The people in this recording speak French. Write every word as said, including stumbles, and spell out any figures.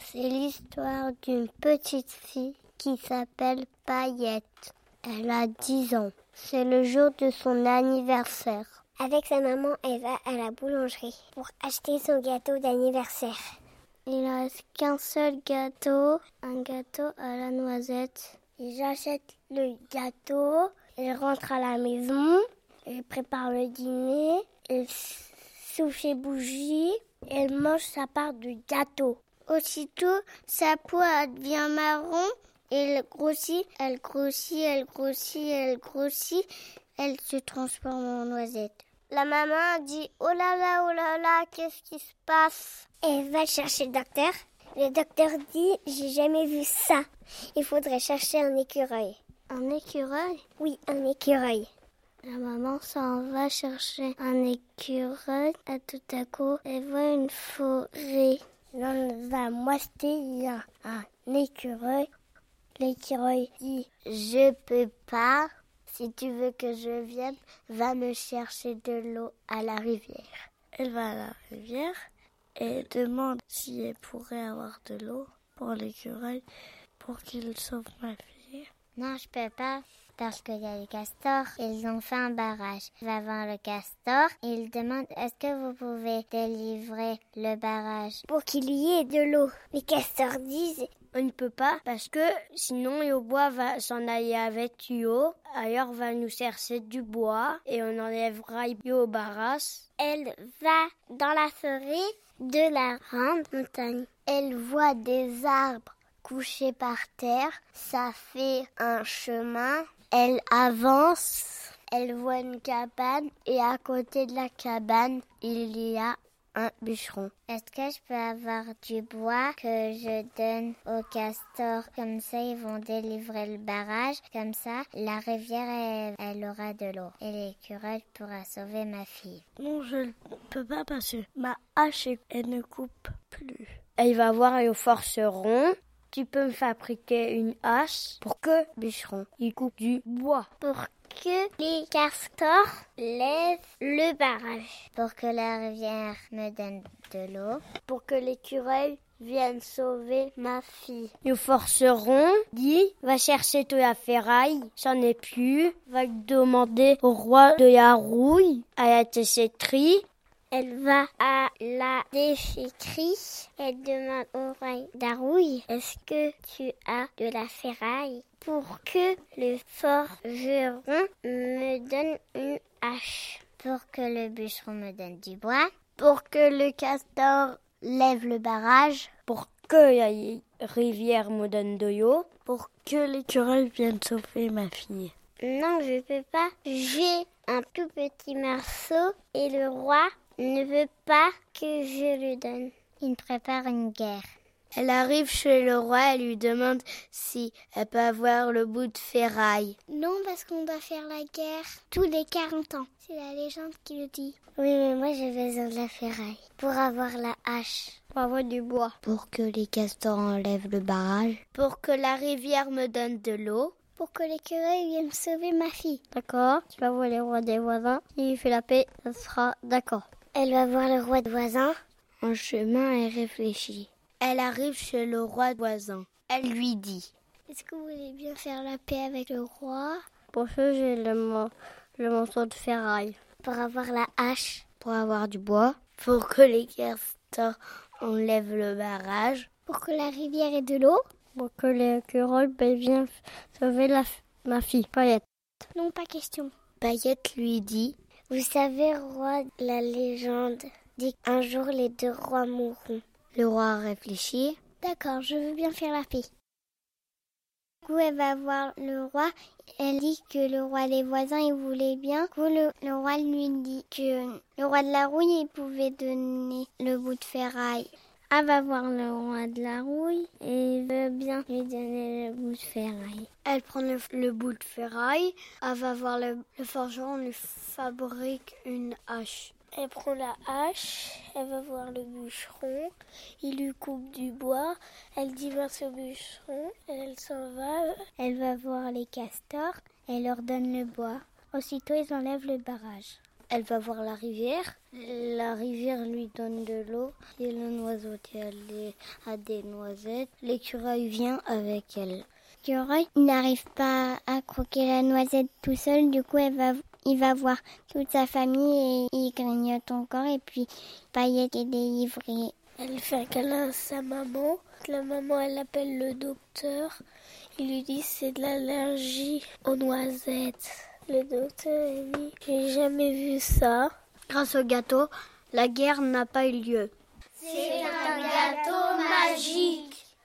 C'est l'histoire d'une petite fille qui s'appelle Paillette. Elle a dix ans. C'est le jour de son anniversaire. Avec sa maman, elle va à la boulangerie pour acheter son gâteau d'anniversaire. Il ne reste qu'un seul gâteau, un gâteau à la noisette. Ils achètent le gâteau, ils rentrent à la maison, ils préparent le dîner, ils soufflent les bougies, ils mangent sa part de gâteau. Aussitôt, sa peau devient marron, elle grossit, elle grossit, elle grossit, elle grossit, elle se transforme en noisette. La maman dit « Oh là là, oh là là, qu'est-ce qui se passe ?» Elle va chercher le docteur. Le docteur dit « J'ai jamais vu ça. Il faudrait chercher un écureuil. » Un écureuil ? Oui, un écureuil. La maman s'en va chercher un écureuil. Et tout à coup, elle voit une forêt. Dans la moitié, il y a un écureuil. L'écureuil dit « Je peux pas. Si tu veux que je vienne, va me chercher de l'eau à la rivière. » Elle va à la rivière et demande si elle pourrait avoir de l'eau pour l'écureuil pour qu'il sauve ma fille. Non, je peux pas parce qu'il y a les castors. Ils ont fait un barrage. Il va voir le castor et il demande est-ce que vous pouvez délivrer le barrage pour qu'il y ait de l'eau. Les castors disent on ne peut pas parce que sinon le bois va s'en aller avec tuyau. Ailleurs va nous chercher du bois et on enlèvera au barrage. Elle va dans la forêt de la grande montagne. Elle voit des arbres couchés par terre. Ça fait un chemin. Elle avance. Elle voit une cabane et à côté de la cabane, il y a un bûcheron. Est-ce que je peux avoir du bois que je donne aux castors? Comme ça, ils vont délivrer le barrage. Comme ça, la rivière, elle, elle aura de l'eau. Et l'écureuil pourra sauver ma fille. Non, je ne peux pas parce que ma hache, elle ne coupe plus. Elle va voir le forceron. Tu peux me fabriquer une hache pour que bûcheron, il coupe du bois. Pour que les castors lèvent le barrage. Pour que la rivière me donne de l'eau. Pour que l'écureuil vienne sauver ma fille. Le forceron dit, va chercher de la ferraille, j'en ai plus. Va demander au roi de la rouille, à la tesséterie. Elle va à la déchetterie. Elle demande au roi d'Arouille, est-ce que tu as de la ferraille pour que le forgeron me donne une hache? Pour que le bûcheron me donne du bois. Pour que le castor lève le barrage. Pour que la rivière me donne de l'eau. Pour que l'écureuil vienne sauver ma fille. Non, je peux pas. J'ai un tout petit marceau et le roi ne veut pas que je lui donne. Il prépare une guerre. Elle arrive chez le roi et lui demande si elle peut avoir le bout de ferraille. Non, parce qu'on doit faire la guerre tous les quarante ans. C'est la légende qui le dit. Oui, mais moi j'ai besoin de la ferraille pour avoir la hache. Pour avoir du bois. Pour que les castors enlèvent le barrage. Pour que la rivière me donne de l'eau. Pour que l'écureuil vienne sauver ma fille. D'accord, tu vas voir les rois des voisins. S'il fait la paix, ça sera d'accord. Elle va voir le roi de voisin. En chemin, elle réfléchit. Elle arrive chez le roi voisin. Elle lui dit « Est-ce que vous voulez bien faire la paix avec le roi ?» Pour ça, j'ai le, le morceau de ferraille. Pour avoir la hache. Pour avoir du bois. Pour que les castors enlèvent le barrage. Pour que la rivière ait de l'eau. Pour que l'écureuil vienne sauver la, ma fille, Paillette. Non, pas question. Paillette lui dit « Vous savez, roi, la légende dit qu'un jour les deux rois mourront. » Le roi réfléchit. D'accord, je veux bien faire la paix. Du coup, elle va voir le roi. Elle dit que le roi des voisins, il voulait bien. Du coup, le, le roi lui dit que le roi de la rouille, il pouvait donner le bout de ferraille. Elle va voir le roi de la rouille et il veut bien lui donner le bout de ferraille. Elle prend le, le bout de ferraille. Elle va voir le, le forgeron, lui fabrique une hache. Elle prend la hache, elle va voir le bûcheron, il lui coupe du bois, elle dit merci au bûcheron, elle s'en va, elle va voir les castors, elle leur donne le bois. Aussitôt, ils enlèvent le barrage. Elle va voir la rivière. La rivière lui donne de l'eau. Et le noisetier elle a des noisettes. L'écureuil vient avec elle. L'écureuil n'arrive pas à croquer la noisette tout seul. Du coup, elle va, il va voir toute sa famille et il grignote encore. Et puis, Paillette est délivrée. Elle fait un câlin à sa maman. La maman, elle appelle le docteur. Il lui dit c'est de l'allergie aux noisettes. Le docteur il dit j'ai jamais vu ça. Grâce au gâteau, la guerre n'a pas eu lieu. C'est un gâteau magique.